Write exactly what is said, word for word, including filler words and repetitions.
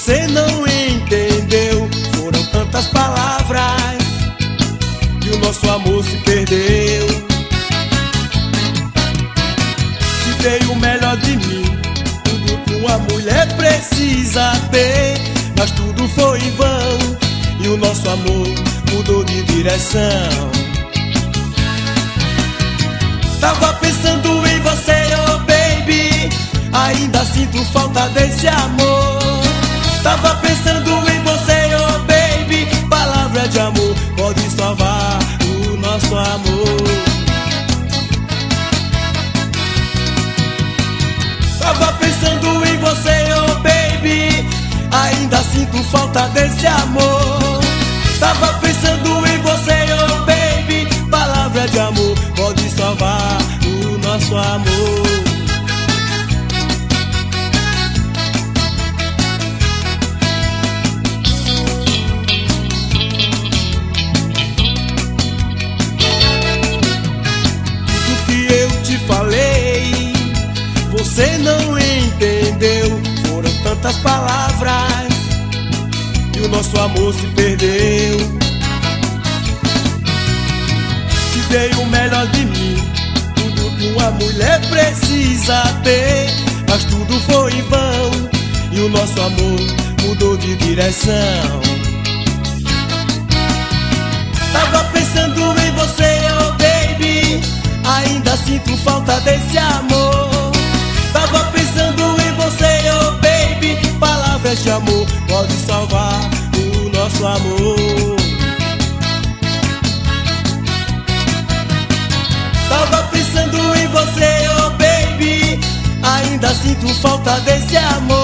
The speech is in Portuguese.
Você não entendeu, foram tantas palavras que o nosso amor se perdeu. Te dei o melhor de mim, tudo que uma mulher precisa ter, mas tudo foi em vão e o nosso amor mudou de direção. Tava pensando em você, oh baby, ainda sinto falta desse amor. Tava pensando em você, oh baby, palavra de amor pode salvar o nosso amor. Tava pensando em você, oh baby, ainda sinto falta desse amor. Tava pensando em você, oh baby, palavra de amor pode salvar o nosso amor. Falei, você não entendeu, foram tantas palavras e o nosso amor se perdeu. Te dei o melhor de mim, tudo que uma mulher precisa ter, mas tudo foi em vão e o nosso amor mudou de direção. Tava pensando em você, oh baby, ainda sinto falta desse amor. Tava pensando em você, oh baby, palavras de amor pode salvar o nosso amor. Tava pensando em você, oh baby, ainda sinto falta desse amor.